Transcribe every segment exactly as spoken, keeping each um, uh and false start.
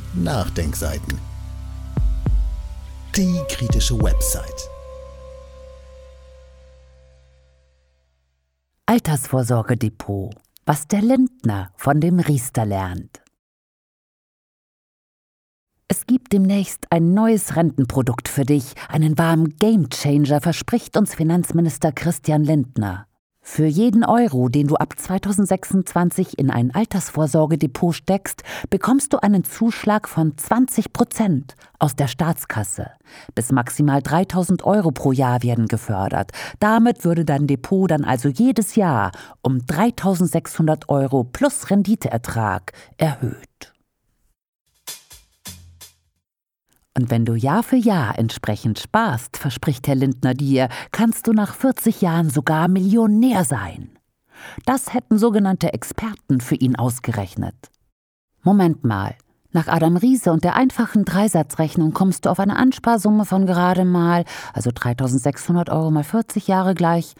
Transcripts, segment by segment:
Nachdenkseiten. Die kritische Website. Altersvorsorgedepot. Was der Lindner von dem Riester lernt. Es gibt demnächst ein neues Rentenprodukt für dich. Einen wahren Gamechanger verspricht uns Finanzminister Christian Lindner. Für jeden Euro, den du ab zweitausendsechsundzwanzig in ein Altersvorsorgedepot steckst, bekommst du einen Zuschlag von zwanzig Prozent aus der Staatskasse. Bis maximal dreitausend Euro pro Jahr werden gefördert. Damit würde dein Depot dann also jedes Jahr um dreitausendsechshundert Euro plus Renditeertrag erhöht. Und wenn du Jahr für Jahr entsprechend sparst, verspricht Herr Lindner dir, kannst du nach vierzig Jahren sogar Millionär sein. Das hätten sogenannte Experten für ihn ausgerechnet. Moment mal, nach Adam Riese und der einfachen Dreisatzrechnung kommst du auf eine Ansparsumme von gerade mal, also dreitausendsechshundert Euro mal vierzig Jahre gleich,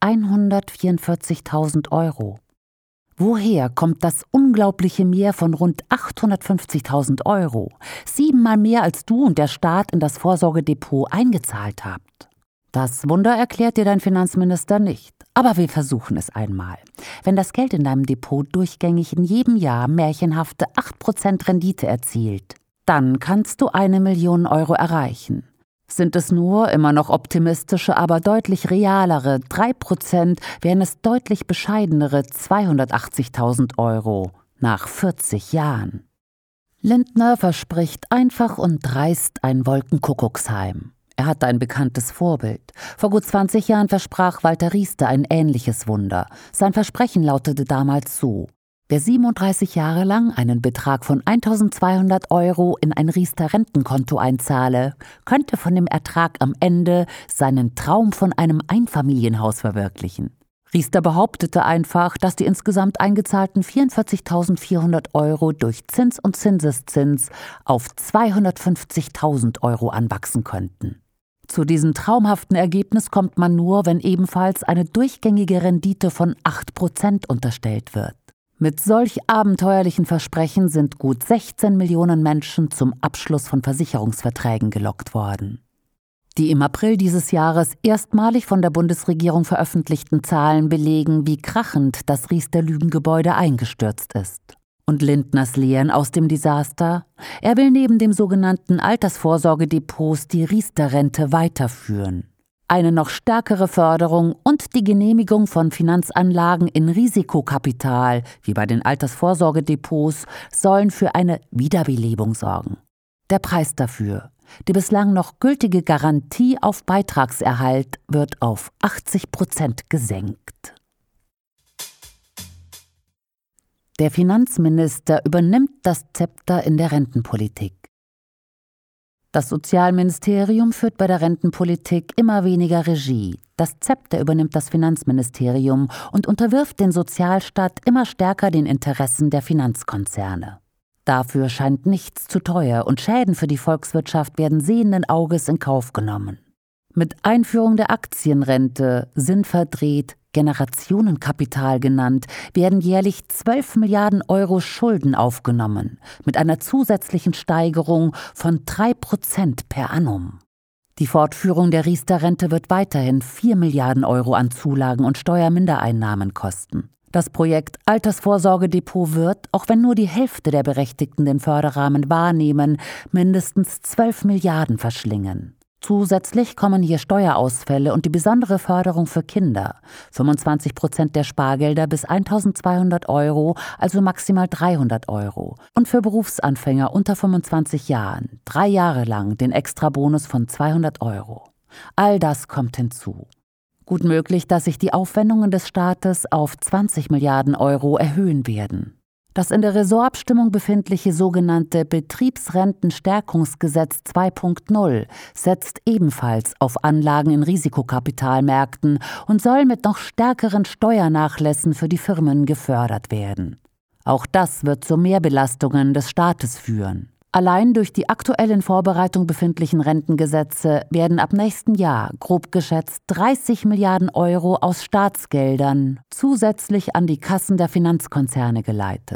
hundertvierundvierzigtausend Euro. Woher kommt das unglaubliche Mehr von rund achthundertfünfzigtausend Euro? Siebenmal mehr als du und der Staat in das Vorsorgedepot eingezahlt habt. Das Wunder erklärt dir dein Finanzminister nicht. Aber wir versuchen es einmal. Wenn das Geld in deinem Depot durchgängig in jedem Jahr märchenhafte acht Prozent Rendite erzielt, dann kannst du eine Million Euro erreichen. Sind es nur immer noch optimistische, aber deutlich realere drei Prozent, wären es deutlich bescheidenere zweihundertachtzigtausend Euro nach vierzig Jahren. Lindner verspricht einfach und dreist ein Wolkenkuckucksheim. Er hatte ein bekanntes Vorbild. Vor gut zwanzig Jahren versprach Walter Riester ein ähnliches Wunder. Sein Versprechen lautete damals so: Wer siebenunddreißig Jahre lang einen Betrag von eintausendzweihundert Euro in ein Riester-Rentenkonto einzahle, könnte von dem Ertrag am Ende seinen Traum von einem Einfamilienhaus verwirklichen. Riester behauptete einfach, dass die insgesamt eingezahlten vierundvierzigtausendvierhundert Euro durch Zins und Zinseszins auf zweihundertfünfzigtausend Euro anwachsen könnten. Zu diesem traumhaften Ergebnis kommt man nur, wenn ebenfalls eine durchgängige Rendite von acht Prozent unterstellt wird. Mit solch abenteuerlichen Versprechen sind gut sechzehn Millionen Menschen zum Abschluss von Versicherungsverträgen gelockt worden. Die im April dieses Jahres erstmalig von der Bundesregierung veröffentlichten Zahlen belegen, wie krachend das Riester-Lügengebäude eingestürzt ist. Und Lindners Lehren aus dem Desaster? Er will neben dem sogenannten Altersvorsorgedepots die Riester-Rente weiterführen. Eine noch stärkere Förderung und die Genehmigung von Finanzanlagen in Risikokapital, wie bei den Altersvorsorgedepots, sollen für eine Wiederbelebung sorgen. Der Preis dafür: Die bislang noch gültige Garantie auf Beitragserhalt wird auf achtzig Prozent gesenkt. Der Finanzminister übernimmt das Zepter in der Rentenpolitik. Das Sozialministerium führt bei der Rentenpolitik immer weniger Regie. Das Zepter übernimmt das Finanzministerium und unterwirft den Sozialstaat immer stärker den Interessen der Finanzkonzerne. Dafür scheint nichts zu teuer und Schäden für die Volkswirtschaft werden sehenden Auges in Kauf genommen. Mit Einführung der Aktienrente, sinnverdreht Generationenkapital genannt, werden jährlich zwölf Milliarden Euro Schulden aufgenommen, mit einer zusätzlichen Steigerung von drei Prozent per annum. Die Fortführung der Riester-Rente wird weiterhin vier Milliarden Euro an Zulagen und Steuermindereinnahmen kosten. Das Projekt Altersvorsorgedepot wird, auch wenn nur die Hälfte der Berechtigten den Förderrahmen wahrnehmen, mindestens zwölf Milliarden verschlingen. Zusätzlich kommen hier Steuerausfälle und die besondere Förderung für Kinder. fünfundzwanzig Prozent der Spargelder bis eintausendzweihundert Euro, also maximal dreihundert Euro. Und für Berufsanfänger unter fünfundzwanzig Jahren drei Jahre lang den Extrabonus von zweihundert Euro. All das kommt hinzu. Gut möglich, dass sich die Aufwendungen des Staates auf zwanzig Milliarden Euro erhöhen werden. Das in der Ressortabstimmung befindliche sogenannte Betriebsrentenstärkungsgesetz zwei Punkt null setzt ebenfalls auf Anlagen in Risikokapitalmärkten und soll mit noch stärkeren Steuernachlässen für die Firmen gefördert werden. Auch das wird zu Mehrbelastungen des Staates führen. Allein durch die aktuell in Vorbereitung befindlichen Rentengesetze werden ab nächsten Jahr grob geschätzt dreißig Milliarden Euro aus Staatsgeldern zusätzlich an die Kassen der Finanzkonzerne geleitet.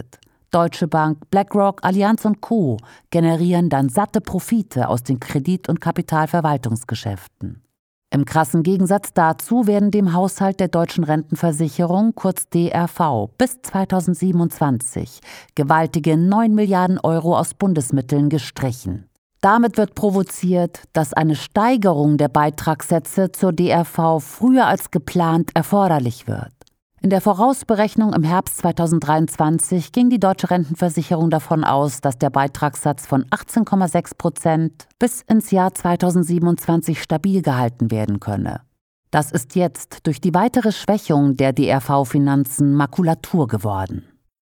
Deutsche Bank, BlackRock, Allianz und Co. generieren dann satte Profite aus den Kredit- und Kapitalverwaltungsgeschäften. Im krassen Gegensatz dazu werden dem Haushalt der Deutschen Rentenversicherung, kurz D R V, bis zweitausendsiebenundzwanzig gewaltige neun Milliarden Euro aus Bundesmitteln gestrichen. Damit wird provoziert, dass eine Steigerung der Beitragssätze zur D R V früher als geplant erforderlich wird. In der Vorausberechnung im Herbst zweitausenddreiundzwanzig ging die Deutsche Rentenversicherung davon aus, dass der Beitragssatz von achtzehn Komma sechs Prozent bis ins Jahr zweitausendsiebenundzwanzig stabil gehalten werden könne. Das ist jetzt durch die weitere Schwächung der D R V-Finanzen Makulatur geworden.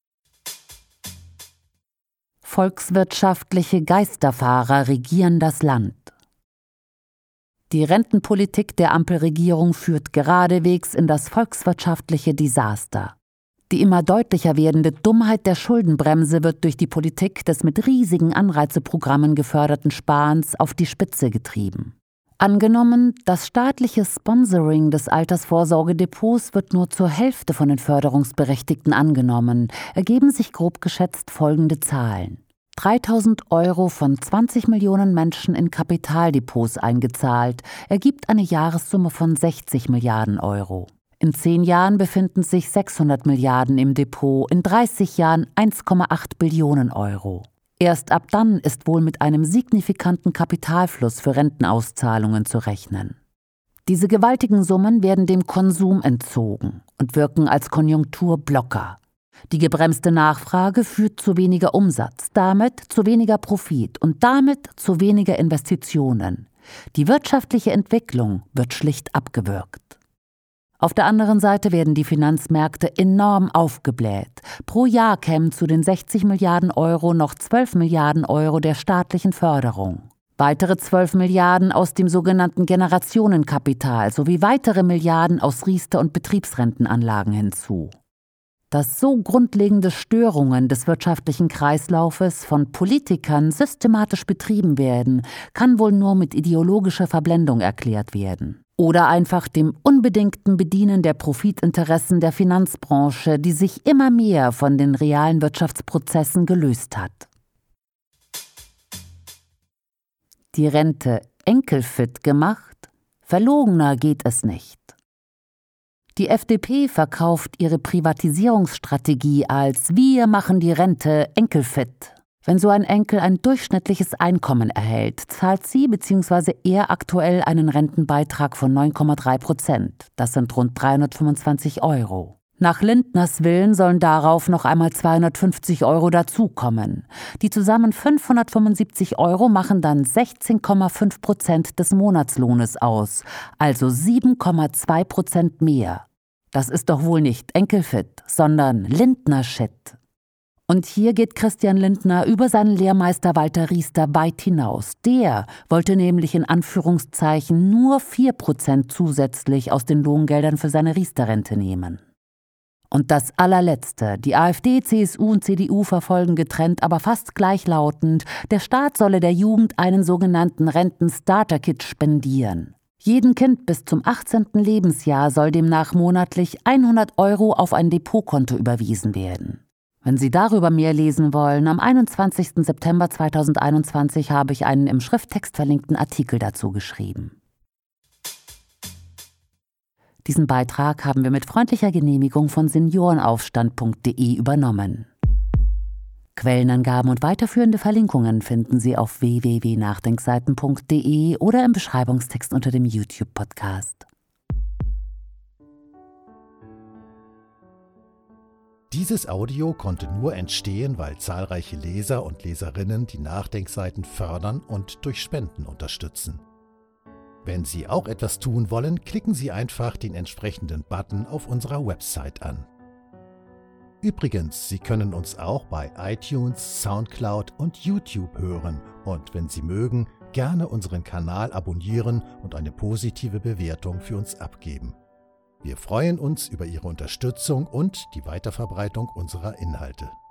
Volkswirtschaftliche Geisterfahrer regieren das Land. Die Rentenpolitik der Ampelregierung führt geradewegs in das volkswirtschaftliche Desaster. Die immer deutlicher werdende Dummheit der Schuldenbremse wird durch die Politik des mit riesigen Anreizeprogrammen geförderten Sparens auf die Spitze getrieben. Angenommen, das staatliche Sponsoring des Altersvorsorgedepots wird nur zur Hälfte von den Förderungsberechtigten angenommen, ergeben sich grob geschätzt folgende Zahlen. dreitausend Euro von zwanzig Millionen Menschen in Kapitaldepots eingezahlt, ergibt eine Jahressumme von sechzig Milliarden Euro. In zehn Jahren befinden sich sechshundert Milliarden im Depot, in dreißig Jahren eins Komma acht Billionen Euro. Erst ab dann ist wohl mit einem signifikanten Kapitalfluss für Rentenauszahlungen zu rechnen. Diese gewaltigen Summen werden dem Konsum entzogen und wirken als Konjunkturblocker. Die gebremste Nachfrage führt zu weniger Umsatz, damit zu weniger Profit und damit zu weniger Investitionen. Die wirtschaftliche Entwicklung wird schlicht abgewürgt. Auf der anderen Seite werden die Finanzmärkte enorm aufgebläht. Pro Jahr kämen zu den sechzig Milliarden Euro noch zwölf Milliarden Euro der staatlichen Förderung. Weitere zwölf Milliarden aus dem sogenannten Generationenkapital sowie weitere Milliarden aus Riester- und Betriebsrentenanlagen hinzu. Dass so grundlegende Störungen des wirtschaftlichen Kreislaufes von Politikern systematisch betrieben werden, kann wohl nur mit ideologischer Verblendung erklärt werden. Oder einfach dem unbedingten Bedienen der Profitinteressen der Finanzbranche, die sich immer mehr von den realen Wirtschaftsprozessen gelöst hat. Die Rente enkelfit gemacht? Verlogener geht es nicht. Die F D P verkauft ihre Privatisierungsstrategie als „Wir machen die Rente enkelfit“. Wenn so ein Enkel ein durchschnittliches Einkommen erhält, zahlt sie bzw. er aktuell einen Rentenbeitrag von neun Komma drei Prozent. Das sind rund dreihundertfünfundzwanzig Euro. Nach Lindners Willen sollen darauf noch einmal zweihundertfünfzig Euro dazukommen. Die zusammen fünfhundertfünfundsiebzig Euro machen dann sechzehn Komma fünf Prozent des Monatslohnes aus, also sieben Komma zwei Prozent mehr. Das ist doch wohl nicht enkelfit, sondern Lindner-Shit. Und hier geht Christian Lindner über seinen Lehrmeister Walter Riester weit hinaus. Der wollte nämlich in Anführungszeichen nur vier Prozent zusätzlich aus den Lohngeldern für seine Riester-Rente nehmen. Und das allerletzte, die AfD, C S U und C D U verfolgen getrennt, aber fast gleichlautend, der Staat solle der Jugend einen sogenannten Renten-Starter-Kit spendieren. Jedem Kind bis zum achtzehnten Lebensjahr soll demnach monatlich hundert Euro auf ein Depotkonto überwiesen werden. Wenn Sie darüber mehr lesen wollen, am einundzwanzigsten September zweitausendeinundzwanzig habe ich einen im Schrifttext verlinkten Artikel dazu geschrieben. Diesen Beitrag haben wir mit freundlicher Genehmigung von seniorenaufstand punkt de übernommen. Quellenangaben und weiterführende Verlinkungen finden Sie auf w w w punkt nachdenkseiten punkt de oder im Beschreibungstext unter dem YouTube-Podcast. Dieses Audio konnte nur entstehen, weil zahlreiche Leser und Leserinnen die Nachdenkseiten fördern und durch Spenden unterstützen. Wenn Sie auch etwas tun wollen, klicken Sie einfach den entsprechenden Button auf unserer Website an. Übrigens, Sie können uns auch bei iTunes, Soundcloud und YouTube hören und wenn Sie mögen, gerne unseren Kanal abonnieren und eine positive Bewertung für uns abgeben. Wir freuen uns über Ihre Unterstützung und die Weiterverbreitung unserer Inhalte.